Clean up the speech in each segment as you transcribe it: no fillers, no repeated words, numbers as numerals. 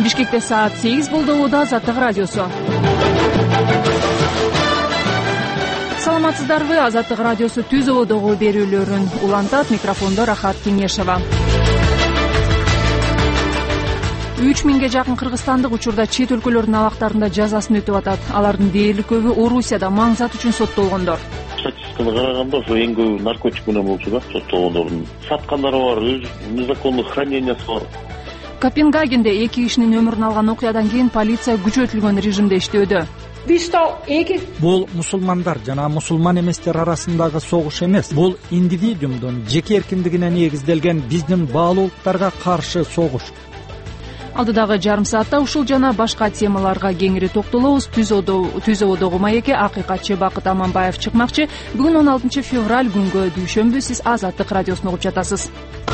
Бишкекте саат 8 болду. Азаттык радиосу. Саламатсыздарбы? Азаттык радиосу түз ободогу берүүлөрүн улантат. Микрофондо Рахат Кеңешева. 3000ге жакын кыргызстандык учурда чет өлкөлөрдүн абактарында жазасын өтүп атат. Алардын дээрлик көбү Орусияда маңзат үчүн соттолгондор. Статистикага караганда ошо эң көбү наркотик менен болчу да, соттолгондордун. Саткандары бар, незаконный хранениясы бар. Копенгагенде 2 кишинин өмүрүн алган окуядан кийин полиция күчөтүлгөн режимде иштөөдө. Бул мусулмандар жана мусулман эместер арасындагы согуш эмес. Бул индивидуумдун жеке эркиндигине негизделген биздин баалуулуктарга каршы согуш. Алдыдагы жарым саатта ушул жана башка темаларга кеңири токтолобуз. Түз ободогу маекке акыйкатчы Бакыт Аманбаев чыкмакчы. Бүгүн 16 февраль күнгө дүйшөмбү. Сиз Азаттык радиосун угуп жатасыз.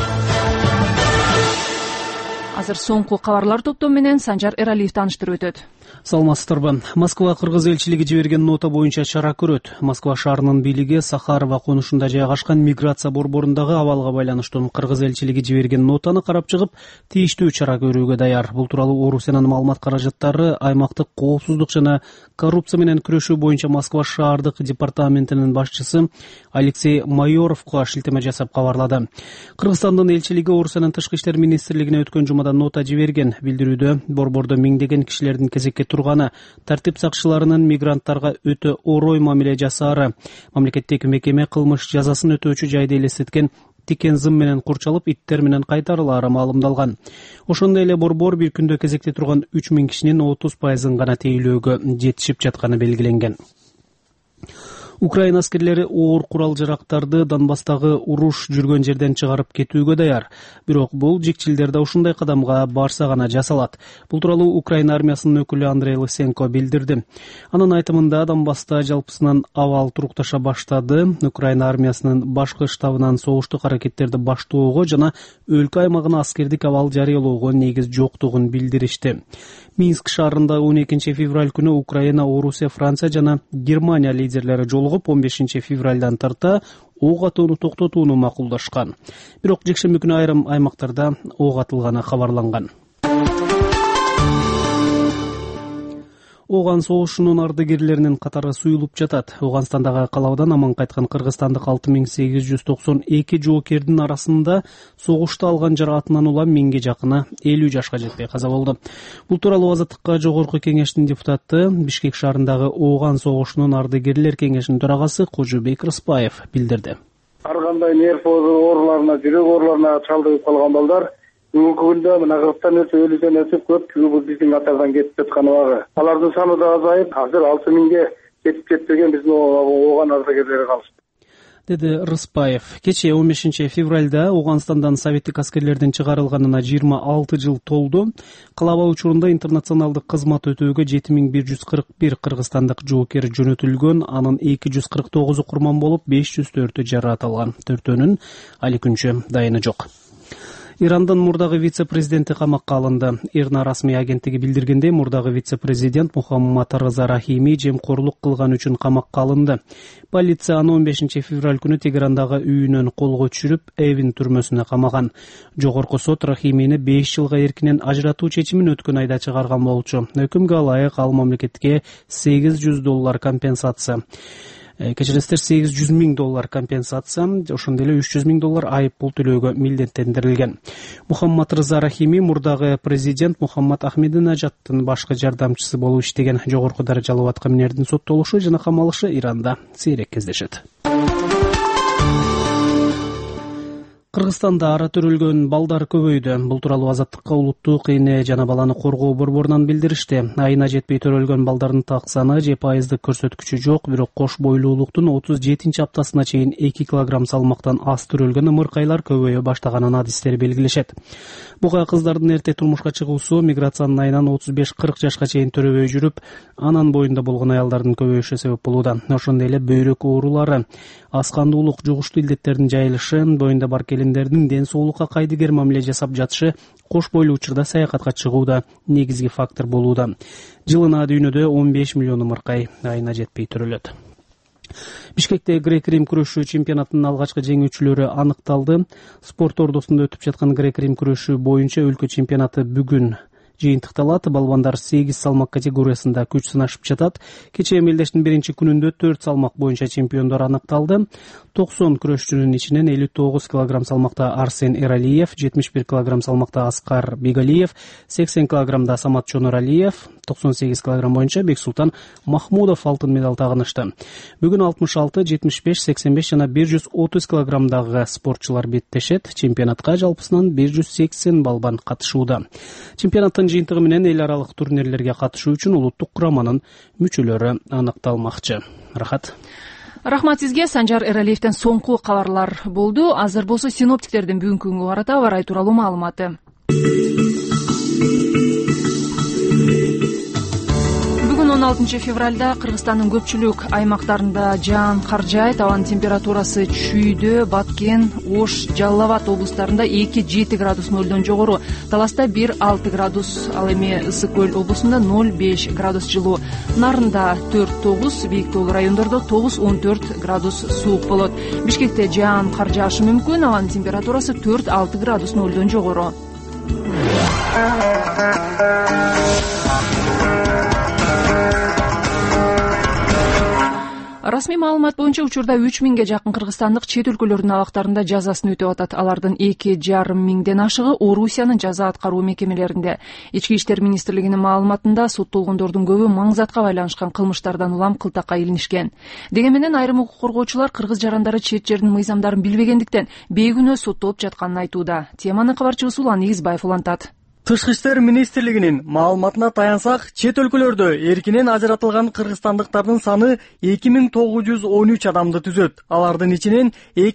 Азыр соңку кабарлар топтому менен Санжар Эралиев тааныштырып өтөт. Саламатсыздарбы. Москва кыргыз элчилиги жиберген нота боюнча чара көрөт. Москва шаарынын бийлиги Сахарова конушунда жайгашкан миграция борборундагы абалга байланыштуу кыргыз элчилиги жиберген нотаны карап чыгып, тийиштүү чара көрүүгө даяр. Бул тууралуу Орусиянын маалымат каражаттары аймактык коопсуздук жана коррупция менен күрөшүү боюнча Москва шаардык департаментинин башчысы Алексей Майоровго шилтеме жасап кабарлады. Кыргызстандын элчилиги Орусиянын тышкы иштер министрлигине өткөн жумада нота жиберген. Билдирүүдө борбордо миңдеген кишилердин кезекке турганы, тартип сакчыларынын мигранттарга өтө орой мамиле жасаары, мамлекеттеги мекеме кылмыш жазасын өтөөчү жайды элестеткен тикен зым менен курчалып, иттер менен кайтарылаары маалымдалган. Ошондой эле борбор бир күндө кезекте турган 3000 кишинин 30% гана тейлөөгө жетишип жатканы белгиленген. Украина аскерлери оор курал-жарактарды Донбасстагы уруш жүргөн жерден чыгарып кетүүгө даяр. Бирок бул жикчилдерде ушундай кадамга барса гана жасалат. Бул тууралуу Украина армиясынын өкүлү Андрей Лысенко билдирди. Анын айтымында Донбасста жалпысынан абал турукташа баштады. Украина армиясынын башкы штабынан согуштук аракеттерди баштоого жана өлкө аймагына аскердик абал жарыялоого негиз жоктугун билдиришти. Минск шаарында 12 февраль күнү Украина, Орусия, Франция жана Германия лидерлери жолугуп 15 февралдан тарта ок атууну токтотууну макулдашкан. Бирок жекшемби күнү айрым аймактарда ок атылганы кабарланган. Ооган согушунун ардагерлеринин катары суюлуп жатат. Ооганстандагы калабадан аман кайткан кыргызстандык 6892 жоокердин арасында согушта алган жаракатынан улам 1000ге жакыны 50 жашка жетпей каза болду. Бул тууралуу Азаттыкка Жогорку кеңештин депутаты, Бишкек шаарындагы Ооган согушунун ардагерлер кеңешинин төрагасы Кожубек Рыспаев билдирди. Ар кандай нерв ооруларына, жүрөк ооруларына чалдыгып калган балдар бүгүнкү күндө мына Кыргызстан өлүдөн өтүп көпчүлүгү биздин катардан кетип жаткан убагы. Алардын саны да азайып, азыр 6000ге жетип кетпеген биздин Ооган ардагерлери калышты, деди Рыспаев. Кечээ 15 февралда Ооганстандан советтик аскерлердин чыгарылганына 26 жыл толду. Калаба учурунда интернационалдык кызмат өтөөгө 7141 кыргызстандык жоокер жөнөтүлгөн, анын 249 курман болуп, 504 жараат алган. Төртөөнүн али күнчө дайыны жок. Ирандын мурдагы вице-президенти камакка алынды. Ирна расмий агенттиги билдиргендей, мурдагы вице-президент Мухаммад Рыза Рахими жемкорлук кылган үчүн камакка алынды. Полиция аны 15 февраль күнү Тегерандагы үйүнөн колго түшүрүп, Эвин түрмөсүнө камаган. Жогорку сот Рахимини 5 жылга эркинен ажыратуу чечимин өткөн айда чыгарган болчу. Өкүмгө ылайык ал мамлекетке $800 компенсация. Кечиресиздер, $800,000 компенсация, ошондой эле $300,000 айып пул төлөөгө милдеттендирилген. Мухаммад Рыза Рахими мурдагы президент Мухаммад Ахмединежадтын башкы жардамчысы болуп иштеген. Жогорку даражалуу аткаминердин соттолушу жана камалышы Иранда сейрек кездешет. Кыргызстанда ара төрөлгөн балдар көбөйдү. Бул тууралуу Азаттыкка улуттук эне жана баланы коргоо борборунан билдиришти. Айына жетпей төрөлгөн балдардын так саны же пайыздык көрсөткүчү жок, бирок кош бойлуулуктун 37 аптасына чейин 2 килограмм салмактан аз төрөлгөн ымыркайлар көбөйө баштаганын адистери белгилешет. Буга кыздардын эрте турмушка чыгуусу, миграциянын айынан 35-40 жашка чейин төрөбөй жүрүп, анан боюнда болгон аялдардын көбөйүшү себеп болууда. Ошондой эле бөйрөк оорулары, аз кандуулук, жугуштуу илдеттердин жайылышы, боюнда бар келиндердин ден соолукка кайдыгер мамиле жасап жатышы кош бойлуу учурда саякатка чыгууда негизги фактор болууда. Жылына дүйнөдө 15 миллион ымыркай айына жетпей төрөлөт. Бишкекте грек-рим күрөшүү чемпионатынын алгачкы жеңүүчүлөрү аныкталды. Спорт ордосунда өтүп жаткан грек-рим күрөшүү боюнча өлкө чемпионаты бүгүн жыйынтыкталат. Балбандар 8 салмак категориясында күч сынашып жатат. Кечээ мелдештин биринчи күнүндө 4 салмак боюнча чемпиондор аныкталды. 90 күрөшчүнүн ичинен 59 кг салмакта Арсен Эралиев, 71 кг салмакта Аскар Бегалиев, 80 кг Самат Чоноралиев, 98 кг боюнча Бексултан Махмудов алтын медаль тагынышты. Бүгүн 66, 75, 85 жана 130 кгдагы спортчулар беттешет. Чемпионатка жалпысынан 180 балбан катышууда. Чемпионаттын жыйынтыгы менен эл аралык турнирлерге катышуу үчүн улуттук кураманын мүчөлөрү аныкталмакчы. Рахат. Рахмат сизге. Санжар Эралиевден соңку кабарлар болду. Азыр болсо синоптиктердин бүгүнкү күнгө карата аба ырай тууралуу маалыматы. Бүгүн 16 февралда Кыргызстандын көпчүлүк аймактарында жаан кар жаайт. Абанын температурасы Чүйдө, Баткен, Ош, Жалал Абад облустарында 2-7 градус нөлдөн жогору, Таласта 1-6 градус, ал эми Ысык көл облусунда 0-5 градус жылуу, Нарында 4-9, Бийик тоолуу райондордо 9-14 градус суук болот. Бишкекте жаан кар жаашы мүмкүн, абанын температурасы 4-6 градус нөлдөн жогору. Расмий маалымат боюнча учурда 3000ге жакын кыргызстандык чет өлкөлөрдүн абактарында жазасын өтөп атат. Алардын 2,5 миңден ашыгы Орусиянын жаза аткаруу мекемелеринде. Ички иштер министрлигинин маалыматында соттолгондордун көбү маңзатка байланышкан кылмыштардан улам кылтакка илинишкен. Деге менен айрым укук коргоочулар кыргыз жарандары чет жердин мыйзамдарын билбегендиктен бейгүнөө соттолуп жатканын айтууда. Теманы кабарчыбыз Улан Игизбаев улантат. Тышкы иштер министрлигинин маалыматына таянсак, чет өлкөлөрдө эркинен ажыратылган кыргызстандыктардын саны 2913 адамды түзөт. Алардын ичинен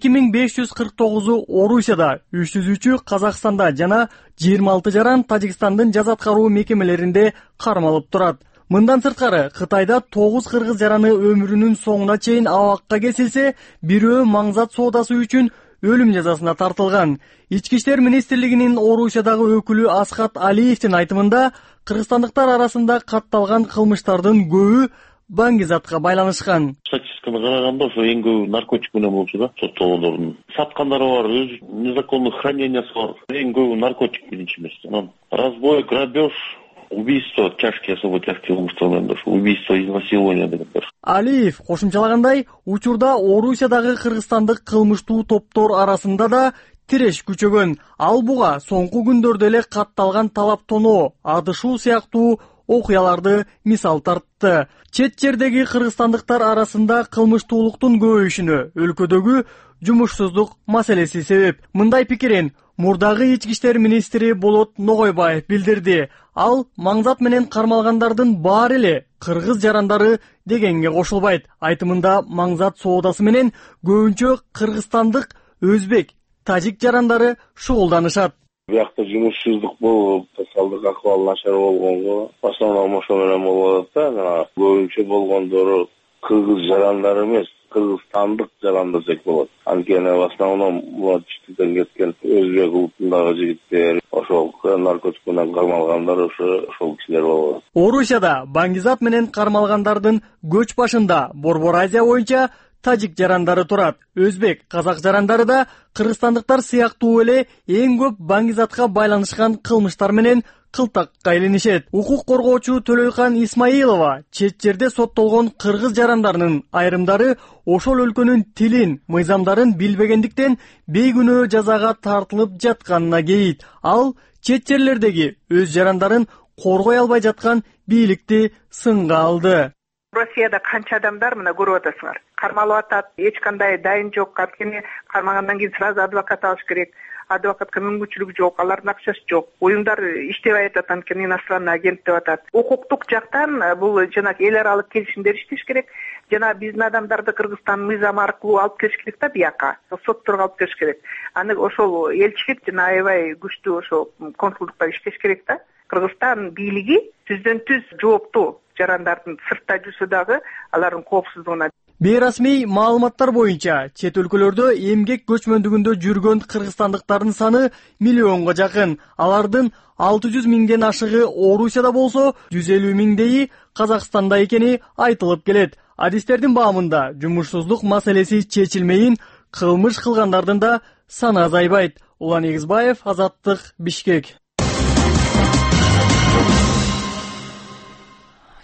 2549-у Орусияда, 303-ü Казакстанда жана 26 жаран Тажикстандын жаза аткаруу мекемелеринде кармалып турат. Мындан сырткары Кытайда 9 кыргыз жараны өмүрүнүн соңуна чейин абакка кесилсе, бирөө маңзат соодасы үчүн өлүм жазасына тартылган. Ички иштер министрлигинин Орусиядагы өкүлү Асхат Алиевдин айтымында, кыргызстандыктар арасында катталган кылмыштардын көбү баңгизатка байланышкан. Статистиканы караганда ошо эң көбү наркотик менен болчу да, соттолгондордун. Саткандары бар, өз незаконный хранениясы бар. Эң көбү наркотик биринчи эмес. Анан разбой, грабеж, убийство, тяжкие, особо тяжкие кылмыштар менен убийство, изнасилование дегендер. Алиев кошумчалагандай, учурда Орусиядагы кыргызстандык кылмыштуу топтор арасында да тиреш күчөгөн. Ал буга соңку күндөрдө эле катталган талап тоноо, адышуу сыяктуу окуяларды мисал тартты. Чет жердеги кыргызстандыктар арасында кылмыштуулуктун көбөйүшүнө өлкөдөгү жумушсуздук маселеси себеп. Мындай пикирин мурдагы ички иштер министри Болот Ногойбаев билдирди. Ал маңзат менен кармалгандардын баары эле кыргыз жарандары дегенге кошулбайт. Айтымында маңзат соодасы менен көбүнчө кыргызстандык, өзбек, тажик жарандары шугулданышат. Биякта жумушсуздук болуп, социалдык акыбал начар болгонго, основном ошо менен болуп атат да. Көбүнчө болгондору кыргыз жарандары эмес, кыргызстандык жарандар жек болот. Анткени в основном бул читтен кеткен өзбек улутундагы жигиттер, ошол наркотик менен кармалгандар ошол кишилер болот. Орусияда баңгизат менен кармалгандардын көч башында Борбор Азия боюнча тажик жарандары турат. Өзбек, казак жарандары да кыргызстандыктар сыяктуу эле эң көп баңгизатка байланышкан кылмыштар менен кылтакка илинишет. Укук коргоочу Төлөйкан Исмаилова чет жерде соттолгон кыргыз жарандарынын айрымдары ошол өлкөнүн тилин, мыйзамдарын билбегендиктен бейгүнөө жазага тартылып жатканына кейит. Ал чет жерлердеги өз жарандарын коргой албай жаткан бийликти сынга алды. Россияда канча адамдар мына көрүп атасыңар. Кармалып атат, эч кандай дайын жок. Анткени кармагандан кийин сразу адвокат алыш керек. Адвокатка мүмкүнчүлүгү жок, алардын акчасы жок. Уюмдар иштебей атат, анткени иностранный агент деп атат. Укуктук жактан бул жанагы эл аралык келишимдер иштеш керек. Жана биздин адамдарды Кыргызстан мыйзамы аркылуу алып келиш керек да бияка. Сотторго алып келиш керек. Аны ошол элчилик жана аябай күчтүү ошол консулдуктар иштеш керек да. Кыргызстан бийлиги түздөн түз жооптуу жарандардын сыртта жүрсө дагы алардын коопсуздугуна. Бейрасмий маалыматтар боюнча чет өлкөлөрдө эмгек көчмөндүгүндө жүргөн кыргызстандыктардын саны миллионго жакын. Алардын 600 миңден ашыгы Орусияда болсо, 150 миңдейи Казакстанда экени айтылып келет. Адистердин баамында жумушсуздук маселеси чечилмейин, кылмыш кылгандардын да саны азайбайт. Улан Игизбаев, Азаттык, Бишкек.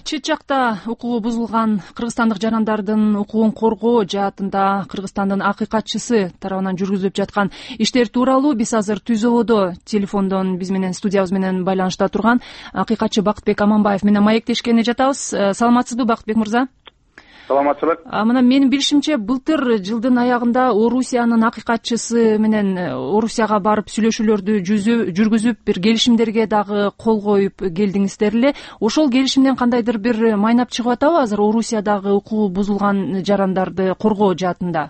чет жакта укугу бузулган кыргызстандык жарандардын укугун коргоо жаатында Кыргызстандын акыйкатчысы тарабынан жүргүзүлүп жаткан иштер тууралуу биз азыр Түз ободо телефондон биз менен студиябыз менен байланышта турган акыйкатчы Бакытбек Аманбаев менен маектешкени жатабыз. Саламатсызбы, Бакытбек мырза? Саламатчылык. Мына менин билишимче былтыр жылдын аягында Орусиянын акыйкатчысы менен Орусияга барып сүйлөшүүлөрдү жүргүзүп, бир келишимдерге дагы кол коюп келдиңиздер эле. Ошол келишимден кандайдыр бир майнап чыгып атабы азыр Орусиядагы укугу бузулган жарандарды коргоо жаатында?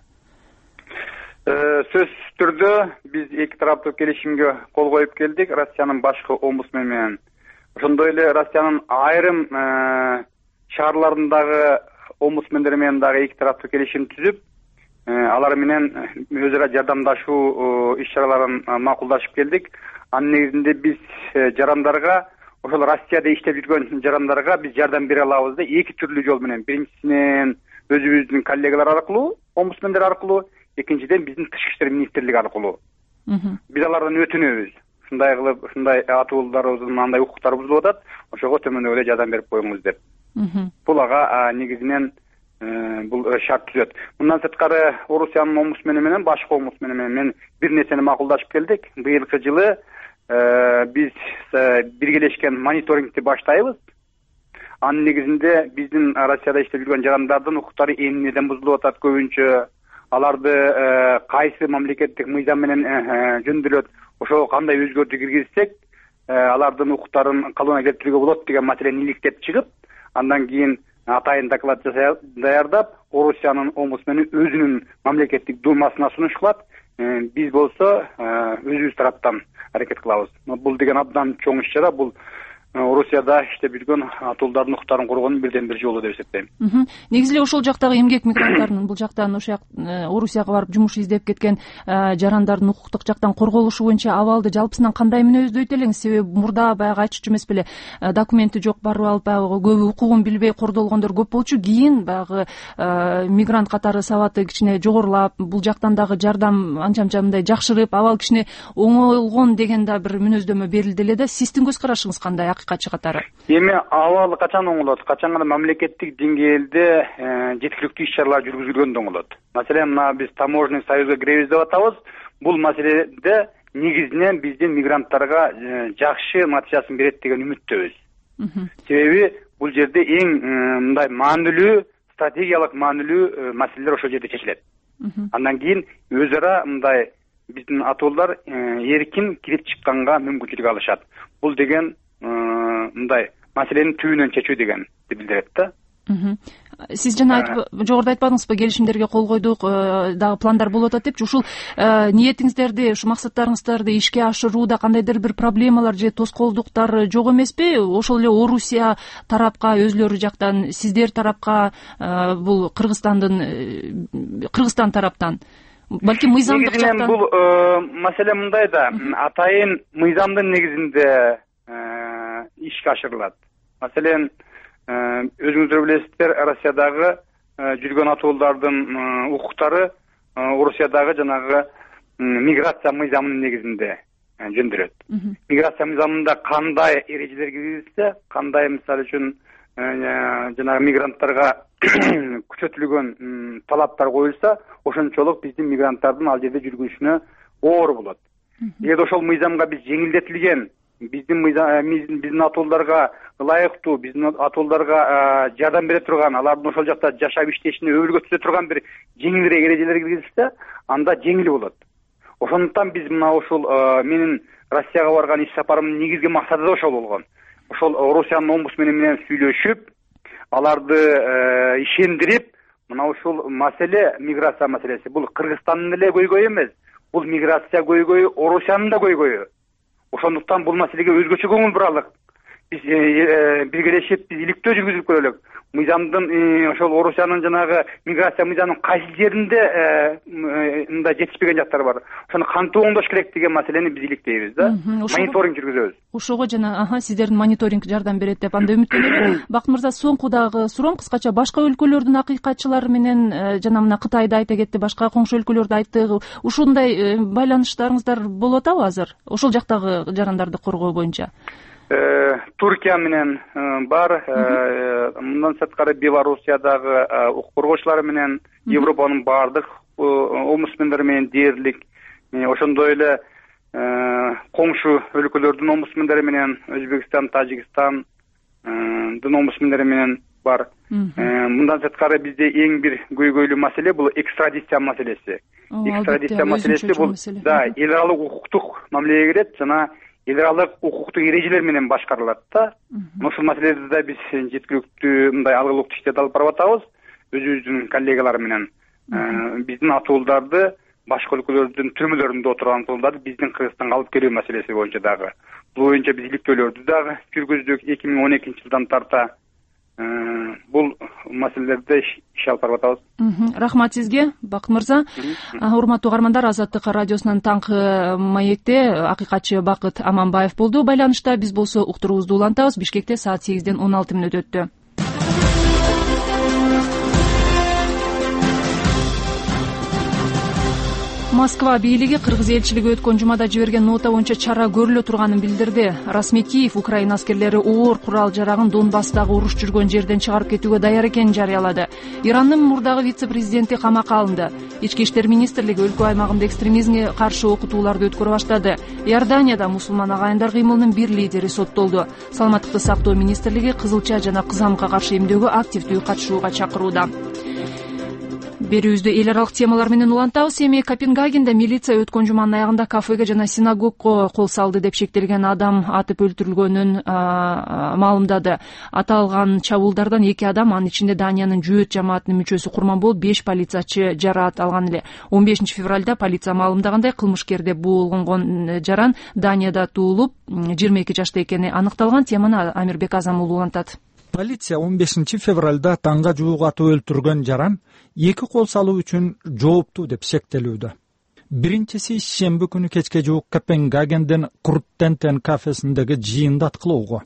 Сөзсүз түрдө биз эки тараптуу келишимге кол коюп келдик Россиянын башкы омбудсмени менен. Ошондой эле Россиянын айрым шаарларындагы омбудсмендер менен дагы эки тараптуу келишим түзүп, алар менен өз ара жардамдашуу иш-чараларын макулдашып келдик. Анын негизинде биз жарандарга, ошол Россияда иштеп жүргөн жарандарга биз жардам бере алабыз да эки түрлүү жол менен. Биринчисинен өзүбүздүн коллегалар аркылуу, омбудсмендер аркылуу, экинчиден биздин тышкы иштер министрлиги аркылуу. Биз алардан өтүнөбүз. Ушундай кылып, ушундай атууларыбыздын андай укуктары бузулуп атат, ошого төмөндөгү эле жардам берип коюңуз деп. Бул ага негизинен бул шарт түзөт. Мындан сырткары Орусиянын омбудсмени менен башкы омбудсмени менен бир нерсени макулдашып келдик. Быйылкы жылы биз биргелешкен мониторингти баштайбыз. Анын негизинде биздин Россияда иштеп жүргөн жарандардын укуктары эмнеден бузулуп атат көбүнчө, аларды кайсы мамлекеттик мыйзам менен жөндөөлөт, ошого кандай өзгөртүү киргизсек, алардын укуктарын калыбына келтирүүгө болот деген маселени иликтеп чыгып, андан кийин атайын доклад даярдап, Орусиянын омбудсмени өзүнүн мамлекеттик думасына сунуш кылат. Биз болсо өзүбүз тараптан аракет кылабыз. Бул деген абдан чоң иш-чара, бул Орусияда иштеп жүргөн атуулдардын укуктарын коргоонун бирден бир жолу деп эсептейм. Негизи эле ошол жактагы эмгек мигранттарынын бул жактан ошол Орусияга барып жумуш издеп кеткен жарандардын укуктук жактан корголушу боюнча абалды жалпысынан кандай мүнөздөйт элеңиз? Себеби мурда баягы айтчу эмес беле, документи жок барып алып, баягы көбү укугун билбей кордолгондор көп болчу. Кийин баягы мигрант катары сабаты кичине жогорулап, бул жактан дагы жардам анча мындай жакшырып, абал кичине оңойлгон деген да бир мүнөздөмө берилди эле да. Сиздин көз карашыңыз кандай акыйкатчы катары? Эми абал качан оңолот? Качан гана мамлекеттик деңгээлде жеткиликтүү иш-чаралар жүргүзүлгөндө оңолот. Маселен, мына биз таможенный союзга киребиз деп атабыз. Бул маселеде негизинен биздин мигранттарга жакшы натыйжасын берет деген үмүттөбүз. Себеби бул жерде эң мындай маанилүү, стратегиялык маанилүү маселелер ошол жерде чечилет. Андан кийин өз ара мындай биздин атуулар эркин кирип чыкканга мүмкүнчүлүк алышат. Бул деген мындай маселенин түбүнөн чечүү дегенди билдирет да. Сиз жана жогоруда айтпадыңызбы, келишимдерге кол койдук, дагы пландар болуп атат депчи. Ушул ниетиңиздерди, ушу максаттарыңыздарды ишке ашырууда кандайдыр бир проблемалар же тоскоолдуктар жок эмеспи? Ошол эле Орусия тарапка, өзлөрү жактан, сиздер тарапка, бул Кыргызстан тараптан, балким мыйзамдык жактан. Бул маселе мындай да, атайын мыйзамдын негизинде ишке ашырылат. Маселен, өзүңүздөр билесиздер, Россиядагы жүргөн атуулардын укуктары Орусиядагы жанагы миграция мыйзамынын негизинде жөндөөлөт. Миграция мыйзамында кандай эрежелер киргизилсе, кандай мисалы үчүн жанагы мигранттарга күчөтүлгөн талаптар коюлса, ошончолук биздин мигранттардын ал жерде жүргүнүшүнө оор болот. Эгер ошол мыйзамга биз жеңилдетилген, биздин атууларга ылайыктуу, биздин атууларга жардам бере турган, алардын ошол жакта жашап иштешине өбөлгө түзө турган бир жеңилирээк эрежелер киргизилсе, анда жеңил болот. Ошондуктан биз мына ушул менин Россияга барган иш сапарымдын негизги максаты да ошол болгон. Ошол Орусиянын омбудсмени менен сүйлөшүп, аларды ишендирип, мына ушул маселе, миграция маселеси, бул Кыргызстандын эле көйгөйү эмес, бул миграция көйгөйү Орусиянын да көйгөйү. Ошондуктан бул маселеге өзгөчө көңүл буралык. Биз биргелешип, биз иликтөө жүргүзүп көрөлүк. Мыйзамдын ошол Орусиянын жанагы миграция мыйзамынын кайсы жеринде мындай жетишпеген жактар бар. Ошону кантип оңдош керек деген маселени биз иликтейбиз да. Мониторинг жүргүзөбүз. Ошого жана сиздердин мониторинг жардам берет деп анда үмүттөнөлү. Бакыт мырза, соңку дагы суроом, кыскача башка өлкөлөрдүн акыйкатчылары менен жана мына Кытайды айта кетти, башка коңшу өлкөлөрдү айтты. Ушундай байланыштарыңыздар болуп атабы азыр? Ошол жактагы жарандарды коргоо боюнча? Туркия менен бар, мындан сырткары Белоруссиядагы укук коргоочулар менен, Европанын баардык омбудсмендери менен дээрлик, ошондой эле коңшу өлкөлөрдүн омбудсмендери менен, Өзбекстан, Тажикстандын омбудсмендери менен бар. Мындан сырткары бизде эң бир көйгөйлүү маселе бул экстрадиция маселеси. Экстрадиция маселеси бул эл аралык укуктук мамилеге кирет жана эл аралык укуктук эрежелер менен башкарылат да. Ушул маселеде да биз жеткиликтүү мындай алгылыктуу иштерди алып барып атабыз өзүбүздүн коллегалар менен. Биздин атууларды башка өлкөлөрдүн түрмөлөрүндө отурган атууларды биздин Кыргызстанга алып келүү маселеси боюнча дагы. Бул боюнча биз иликтөөлөрдү дагы жүргүздүк 2012-жылдан тарта. Бул маселелерде иш алып барып атабыз. Рахмат сизге, Бакыт мырза. Урматтуу угармандар, Азаттык радиосунун таңкы маекте акыйкатчы Бакыт Аманбаев болду байланышта. Биз болсо уктуруубузду улантабыз. Бишкекте саат 8-ден 16 мүнөт өттү. Москва бийлиги Кыргыз элчилиги өткөн жумада жиберген нота боюнча чара көрүлө турганын билдирди. Расмий Киев Украина аскерлери оор курал жарагын Донбасстагы уруш жүргөн жерден чыгарып кетүүгө даяр экенин жарыялады. Ирандын мурдагы вице-президенти камакка алынды. Ички иштер министрлиги өлкө аймагында экстремизмге каршы окутууларды өткөрө баштады. Иорданияда мусулман агайындар кыймылынын бир лидери соттолду. Саламаттыкты сактоо министрлиги кызылча жана кызамыкка каршы эмдөөгө активдүү катышууга чакырууда. Берүүбүздү эл аралык темалар менен улантабыз. Эми Копенгагенде милиция өткөн жуманын аягында кафеге жана синагогго кол салды деп шектелген адам атып өлтүрүлгөнүн маалымдады. Аталган чабуулдардан 2 адам, анын ичинде Даниянын жөөт жамаатынын мүчөсү курман болуп, 5 полициячы жараат алган эле. 15 февралда полиция маалымдагандай кылмышкерде болгон жаран Данияда туулуп, 22 жашта экени аныкталган. Теманы Амирбек Азам уулу улантат. Полиция 15 февралда таңга жуук атып өлтүргөн жаран 2 кол салуу үчүн жооптуу деп шектелүүдө. Биринчиси шемби күнү кечке жуук Копенгагенден Круттентен кафесиндеги жыйында аткылоого.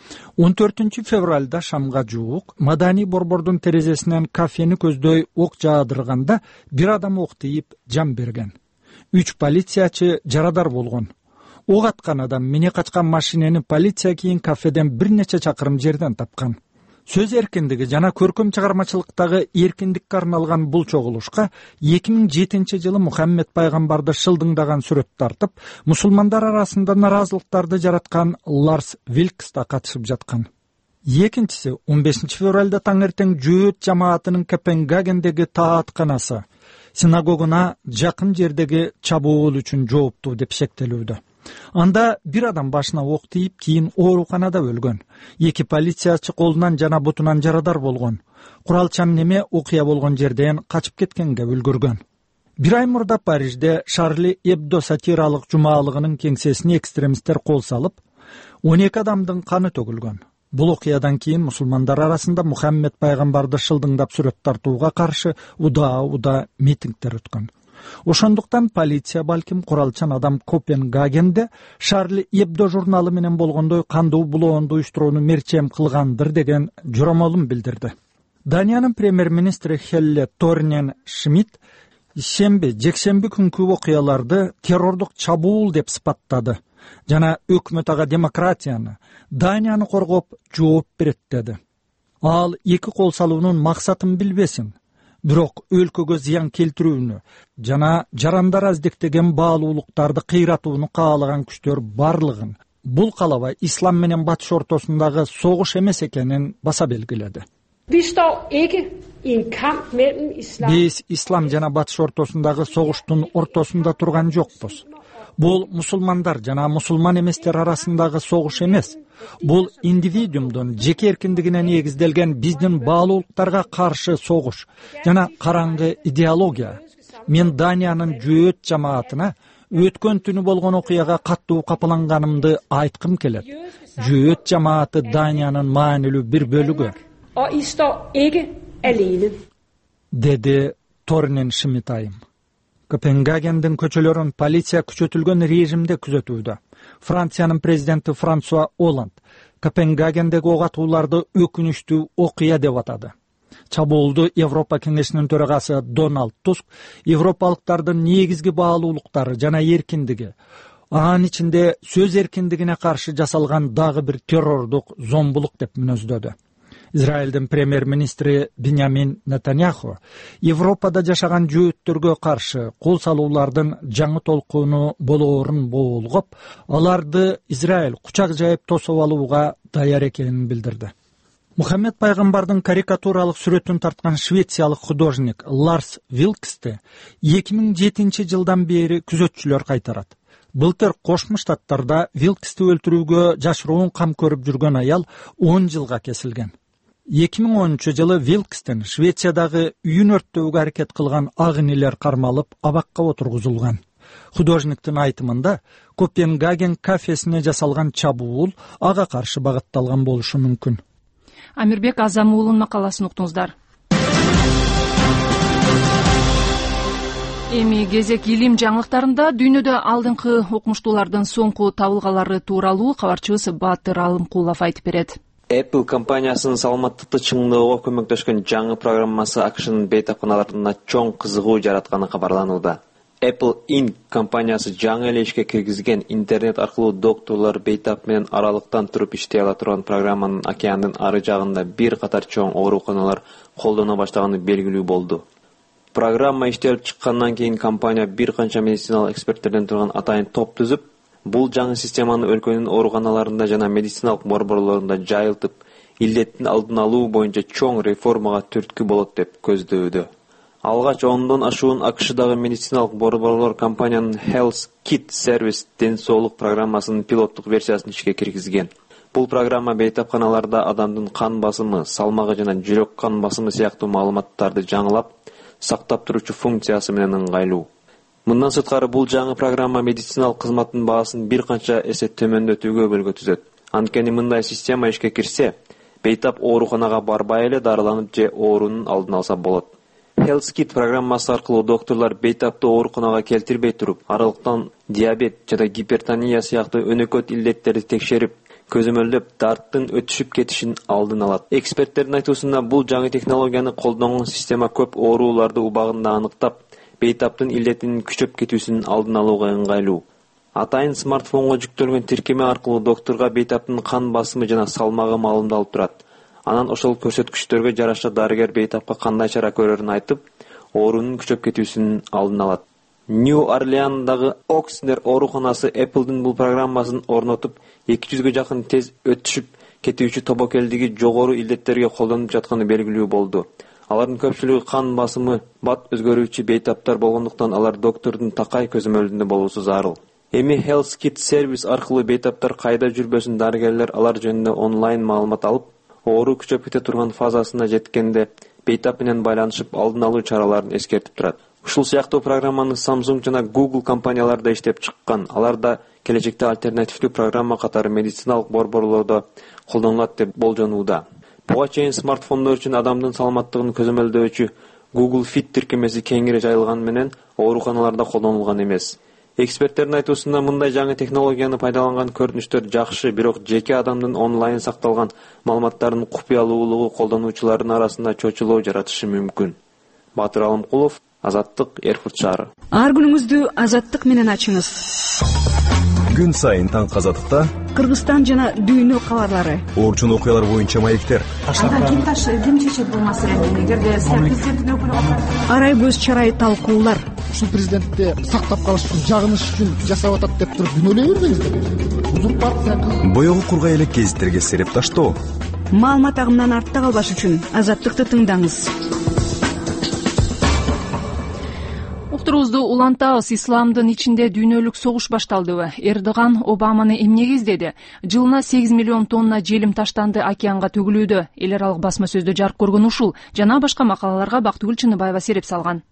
14 февралда шамга жуук Маданий борбордун терезесинен кафени көздөй ок жаадырганда бир адам ок тийип жан берген. 3 полициячы жарадар болгон. Ок аткан адам мине качкан машинени полиция кийин кафеден бир нече чакырым жерден тапкан. Сөз эркиндиги жана көркөм чыгармачылыктагы эркиндикке арналган бул чогулушка 2007-жылы Мухаммед пайгамбарды шылдыңдаган сүрөт тартып, мусулмандар арасында наразылыктарды жараткан Ларс Вилкс да катышып жаткан. Экинчиси 15 февралда таңертең жөөт жамаатынын Копенгагендеги таатканасы синагогуна жакын жердеги чабуул үчүн жооптуу деп шектелүүдө. Анда бир адам башына ок тийип, кийин ооруканада өлгөн. 2 полициячы колунан жана бутунан жарадар болгон. Куралчан неме окуя болгон жерден качып кеткенге үлгүргөн. Бир ай мурда Парижде Шарли Эбдо сатиралык жумаалыгынын кеңсесине экстремисттер кол салып, 12 адамдын каны төгүлгөн. Бул окуядан кийин мусулмандар арасында Мухаммед пайгамбарды шылдыңдап сүрөт тартууга каршы удаа митингдер өткөн. Ошондуктан полиция балким куралчан адам Копенгагенде Шарли Эбдо журналы менен болгондой кандуу булоонду уюштурууну мерчем кылгандыр деген жоромолун билдирди. Даниянын премьер-министри Хелле Торнен Шмидт жекшемби күнкү окуяларды террордук чабуул деп сыпаттады жана өкмөт ага демократияны, Данияны коргоп жооп берет деди. Ал 2 кол салуунун максатын билбесин, бирок өлкөгө зыян келтирүүнү жана жарандар аздектеген баалуулуктарды кыйратууну каалаган күчтөр барлыгын бул калаба ислам менен батыш ортосундагы согуш эмес экенин баса белгиледи. Биз ислам жана батыш ортосундагы согуштун ортосунда турган жокпуз. Бул мусулмандар жана мусулман эместер арасындагы согуш эмес. Бул индивидуумдун жеке эркиндигине негизделген биздин баалуулуктарга каршы согуш жана караңгы идеология. Мен Даниянын жөөт жамаатына өткөн түнү болгон окуяга каттуу капаланганымды айткым келет. Жөөт жамааты Даниянын маанилүү бир бөлүгү. Деди Торнен Шмидт. Копенгагендин көчөлөрүн полиция күчөтүлгөн режимде күзөтүүдө. Франциянын президенти Франсуа Оланд Копенгагендеги ок атууларды өкүнүчтүү окуя деп атады. Чабуулду Европа кеңешинин төрагасы Дональд Туск европалыктардын негизги баалуулуктары жана эркиндиги, анын ичинде сөз эркиндигине каршы жасалган дагы бир террордук зомбулук деп мүнөздөдү. Израилдин премьер-министри Биньямин Нетаньяху Европада жашаган жөөттөргө каршы кол салуулардын жаңы толкуну болоорун болгоп, аларды Израиль кучак жайып тосуп алууга даяр экенин билдирди. Мухаммед пайгамбардын карикатуралык сүрөтүн тарткан швециялык художник Ларс Вилксти 2007-жылдан бери күзөтчүлөр кайтарат. Былтыр Кошмо Штаттарда Вилксти өлтүрүүгө жашыруун кам көрүп жүргөн аял 10 жылга кесилген. 2010-жылы Вилкстен Швециядагы үйүн өрттөөгө аракет кылган ак инилер кармалып, абакка отургузулган. Художниктин айтымында Копенгаген кафесине жасалган чабуул ага каршы багытталган болушу мүмкүн. Амирбек Азам уулунун макаласын уктуңуздар. Эми кезек илим жаңылыктарында дүйнөдө алдыңкы окумуштуулардын соңку табылгалары тууралуу кабарчыбыз Батыр Алымкулов айтып берет. Apple компаниясынын саламаттыкты чыңдоого көмөктөшкөн жаңы программасы AQShnын бейтапканаларына чоң кызыгуу жаратканы кабарланууда. Apple Inc. компаниясы жаңы эле ишке киргизген интернет аркылуу докторлор бейтап менен аралыктан туруп иштей ала турган программанын океандын ары жагында бир катар чоң ооруканалар колдоно баштаганы белгилүү болду. Программа иштелип чыккандан кийин компания бир канча медициналык эксперттерден турган атайын топ түзүп, бул жаңы системаны өлкөнүн ооруканаларында жана медициналык борборлорунда жайылтып, илдеттин алдын алуу боюнча чоң реформага түрткү болот деп көздөөдө. Алгач 10дон ашуун AQShdагы медициналык борборлор компаниянын Health Kit Service ден соолук программасынын пилоттук версиясын ишке киргизген. Бул программа бейтапканаларда адамдын кан басымы, салмагы жана жүрөк кан басымы сыяктуу маалыматтарды жаңылап, сактап туруучу функциясы менен ыңгайлуу. Мындан сырткары бул жаңы программа медициналык кызматтын баасын бир канча эсе төмөндөтүүгө өлгө түзөт. Анткени мындай система ишке кирсе, бейтап ооруканага барбай эле дарыланып же оорунун алдын алса болот. Health Kit программасы аркылуу докторлор бейтапты ооруканага келтирбей туруп, аралыктан диабет жана гипертония сыяктуу өнөкөт илдеттерди текшерип, көзөмөлдөп, дарттын өтүшүп кетишин алдын алат. Эксперттердин айтуусунда бул жаңы технологияны колдонгон система көп ооруларды убагында аныктап, бейтаптын илдетинин күчөп кетүүсүнүн алдын алууга ыңгайлуу. Атайын смартфонго жүктөлгөн тиркеме аркылуу докторго бейтаптын кан басымы жана салмагы маалымдалып турат. Анан ошол көрсөткүчтөргө жараша дарыгер бейтапка кандай чара көрөрүн айтып, оорунун күчөп кетүүсүнүн алдын алат. Нью-Орлеандагы Окснер ооруканасы Apple'дын бул программасын орнотуп, 200ге жакын тез өтүшүп кетүүчү тобокелдиги жогору илдеттерге колдонуп жатканы белгилүү болду. Алардын көпчүлүгү кан басымы бат өзгөрүүчү бейтаптар болгондуктан алар доктордун такай көзөмөлүндө болуусу зарыл. Эми Health Kit Service аркылуу бейтаптар кайда жүрбөсүн дарыгерлер алар жөнүндө онлайн маалымат алып, оору күчөп кете турган фазасына жеткенде бейтап менен байланышып алдын алуу чараларын эскертип турат. Ушул сыяктуу программаны Samsung жана Google компаниялары да иштеп чыккан. Алар да келечекте альтернативдүү программа катары медициналык борборлордо колдонулат деп болжонууда. Буга чейин смартфондор үчүн адамдын саламаттыгын көзөмөлдөөчү Google Fit тиркемеси кеңири жайылган менен ооруканаларда колдонулган эмес. Эксперттердин айтуусунда мындай жаңы технологияны пайдаланган көрүнүштөр жакшы, бирок жеке адамдын онлайн сакталган маалыматтарынын купуялуулугу колдонуучулардын арасында чочулоо жаратышы мүмкүн. Батыр Алымкулов, Азаттык, Эрфурт шаары. Ар күнүңүздү Азаттык менен ачыңыз. Күн сайын таң Азаттыкта Кыргызстан жана дүйнө кабарлары. Орчун окуялар боюнча маектер. Ким чечет бул маселени? Эгерде президенттин өкүлү арай көз чарай талкуулар. Ушул президентти сактап калыш үчүн, жагыныш үчүн жасап атат деп туруп күнөөлөй бербеңиздер. Узурпация. Боёгу кургай элек гезиттерге сереп таштоо. Маалымат агымынан артта калбаш үчүн Азаттыкты тыңдаңыз. Уктуруубузду улантабыз. Исламдын ичинде дүйнөлүк согуш башталдыбы? Эрдоган Обаманы эмнеге издеди? Жылына 8 миллион тонна желим таштанды океанга төгүлүүдө. Эл аралык басма сөздө жарык көргөн ушул жана башка макалаларга Бактыгүл Чыныбаева сереп салган.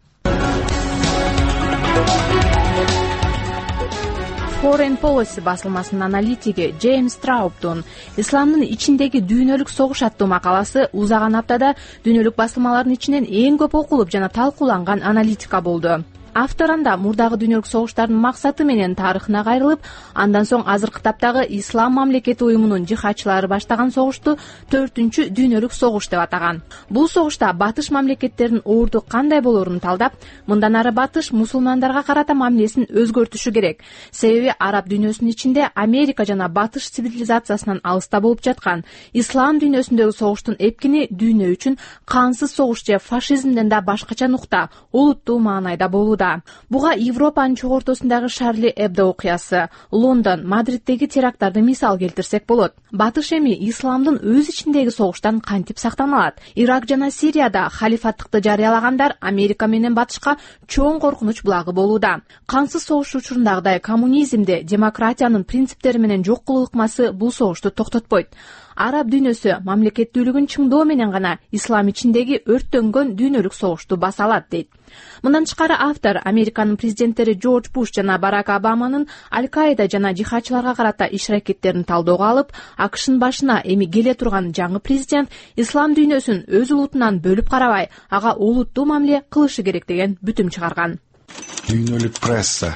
Foreign Policy басылмасынын аналитиги Джеймс Трауптун Исламдын ичиндеги дүйнөлүк согуш аттуу макаласы узаган аптада дүйнөлүк басылмалардын ичинен эң көп окулуп жана талкууланган аналитика болду. Автор анда мурдагы дүйнөлүк согуштардын максаты менен тарыхына кайрылып, андан соң азыркы таптагы Ислам мамлекети уюмунун жихадчылары баштаган согушту 4-ү дүйнөлүк согуш деп атаган. Бул согушта батыш мамлекеттеринин орду кандай болорун талдап, мындан ары батыш мусулмандарга карата мамилесин өзгөртүшү керек. Себеби араб дүйнөсүнүн ичинде Америка жана батыш цивилизациясынан алыста болуп жаткан ислам дүйнөсүндөгү согуштун эпкини дүйнө үчүн кансыз согуш же фашизмден да башкача нукта, олуттуу маанайда болууда. Буга Европанын чок ортосундагы Шарли Эбдо окуясы, Лондон, Мадриддеги теракттарды мисал келтирсек болот. Батыш эми исламдын өз ичиндеги согуштан кантип сактана алат? Ирак жана Сирияда халифаттыкты жарыялагандар Америка менен батышка чоң коркунуч булагы болууда. Кансыз согуш учурундагыдай коммунизмди, демократиянын принциптери менен жок кылуу ыкмасы бул согушту токтотпойт. Араб дүйнөсү мамлекеттүүлүгүн чыңдоо менен гана ислам ичиндеги өрттөнгөн дүйнөлүк согушту баса алат дейт. Мындан тышкары автор Американын президенттери Джордж Буш жана Барак Обаманын Аль-Каида жана жихадчыларга карата иш-аракеттерин талоого алып, АКШнын башына эми келе турган жаңы президент ислам дүйнөсүн өз улутунан бөлүп карабай, ага олуттуу мамиле кылышы керек деген бүтүм чыгарган. Дүйнөлүк пресса.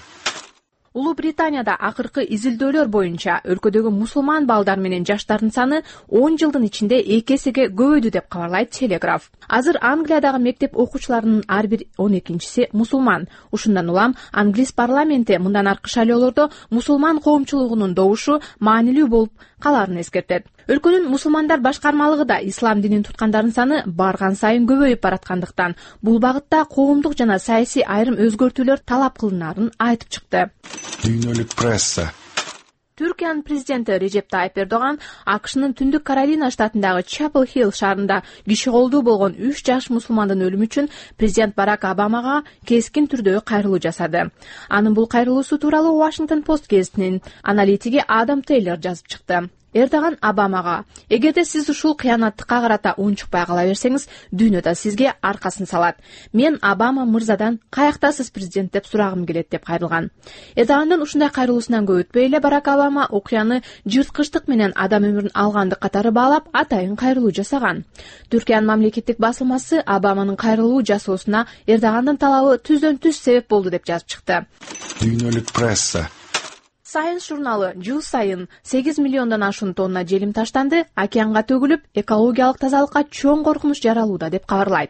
Улуу Британияда акыркы изилдөөлөр боюнча өлкөдөгү мусулман балдар менен жаштардын саны 10 жылдын ичинде 2 эсеге көбөйдү деп кабарлайт Телеграф. Азыр Англиядагы мектеп окуучуларынын ар бир 12-си мусулман. Ушундан улам Англис парламенти мындан аркы шайлоолордо мусулман коомчулугунун добушу маанилүү болуп каларын эскертет. Өлкөнүн мусулмандар башкармалыгы да ислам динин туткандардын саны барган сайын көбөйүп бараткандыктан бул багытта коомдук жана саясий айрым өзгөртүүлөр талап кылынарын айтып чыкты. Дүйнөлүк пресса. Түркиянын президенти Режеп Тайип Эрдоган АКШнын Түндүк Каролина штатындагы Чапел-Хилл шаарында киши колдуу болгон 3 жаш мусулмандын өлүмү үчүн президент Барак Обамага кескин түрдө кайрылуу жасады. Анын бул кайрылуусу тууралуу Washington Post гезитинин аналитиги Адам Тейлор жазып чыкты. Эрдоган Обамага: "Эгерде сиз ушул кыянаттыкка карата унчукпай кала берсеңиз, дүйнө да сизге аркасын салат. Мен Обама мырзадан каяктасыз президент деп сурагым келет" деп кайрылган. Эрдогандын ушундай кайрылуусунан көп өтпөй эле Барак Обама окуяны жырткычтык менен адам өмүрүн алгандык катары баалап, атайын кайрылуу жасаган. Түркиянын мамлекеттик басылмасы Обаманын кайрылуу жасоосуна Эрдогандын талабы түздөн түз себеп болду деп жазып чыкты. Дүйнөлүк пресса. Science журналы жыл сайын 8 миллиондон ашуун тонна желим таштанды океанга төгүлүп, экологиялык тазалыкка чоң коркунуч жаралууда деп кабарлайт.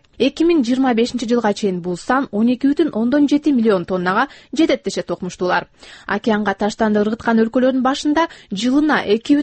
2025 жылга чейин бул сан 12,7 миллион тоннага жетет дешет окумуштуулар. Океанга таштанды ыргыткан өлкөлөрдүн башында жылына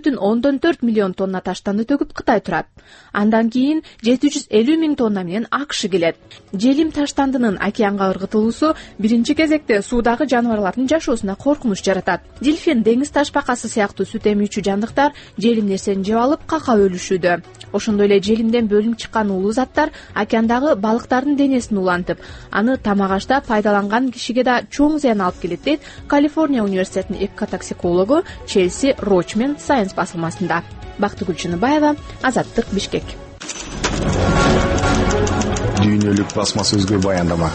2,4 миллион тонна таштанды төгүп Кытай турат. Андан кийин 750 миң тонна менен АКШ келет. Желим таштандынын океанга ыргытылуусу биринчи кезекте суудагы жаныбарлардын жашоосуна коркунуч жаратат. Дельфин, деңиз ташбакасы сыяктуу сүт эмүүчү жандыктар желим нерсени жеп алып какап өлүшүүдө. Ошондой эле желимден бөлүнүп чыккан уулуу заттар океандагы балыктардын денесин улантып, аны тамак ашта пайдаланган кишиге да чоң зыян алып келет дейт Калифорния университетинин экотоксикологу Челси Рочмен Science басылмасында. Бактыгүл Чыныбаева, Азаттык, Бишкек. Дүйнөлүк басма сөзгө баяндама.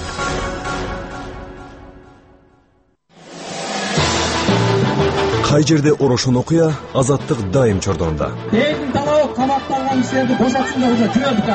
Кай жерде орошон окуя, Азаттык дайым чордонунда. Элдин талабы камакта алган кишилерди бошотсун деп жүрөдүк.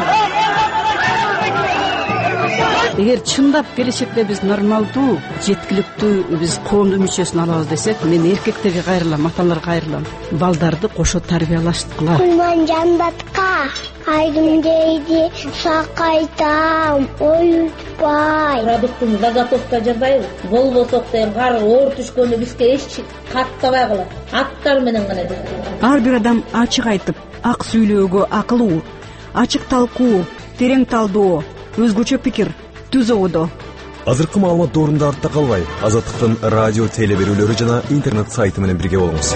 Эгер чындап келечекте биз нормалдуу, жеткиликтүү биз коомдун мүчөсүн алабыз десек, мен эркектерге кайрылам, аталарга кайрылам. Балдарды кошо тарбиялаштыкыла. Кулман жандатка айдым дейди, сакайтам, оютпай. Продуктун заготовка жасайбыз. Болбосок дейм, кар оор түшкөндө бизге эч каттабайгыла. Аттар менен гана дейм. Ар бир адам ачык айтып, ак сүйлөөгө акылуу, ачык талкуу, терең талдоо, өзгөчө пикир, түз ободо. Азыркы маалымат доорунда артта калбай, Азаттыктын радио теле берүүлөрү жана интернет сайты менен бирге болуңуз.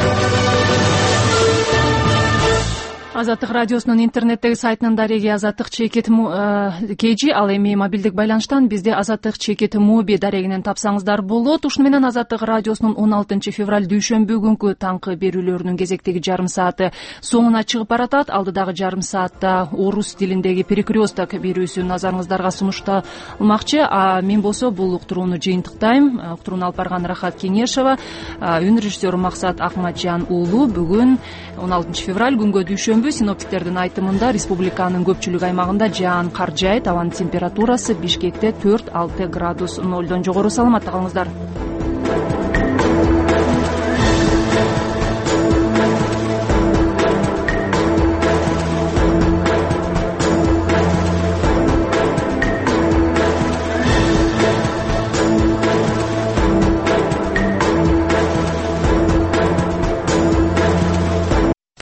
Азаттык радиосунун интернеттеги сайтынын дареги Азаттык чекит кежи, ал эми мобилдик байланыштан бизде Азаттык чекит моби дарегинен тапсаңыздар болот. Ушуну менен Азаттык радиосунун 16 февраль дүйшөмбү күнкү таңкы берүүлөрүнүн кезектеги жарым сааты соңуна чыгып баратат. Алдыдагы жарым саатта орус тилиндеги перекресток берүүсүн назарыңыздарга сунушталмакчы. Мен болсо бул уктурууну жыйынтыктайм. Уктурууну алып барган Рахат Кеңешова, үн режиссеру Максат Акматжан уулу. Бүгүн 16 февраль күнгө дүйшөмбү күндө синоптиктердин айтымында республиканын көпчүлүк аймагында жаан кар жаайт. Абанын температурасы Бишкекте 4-6 градус 0 жогору. Саламатта калыңыздар.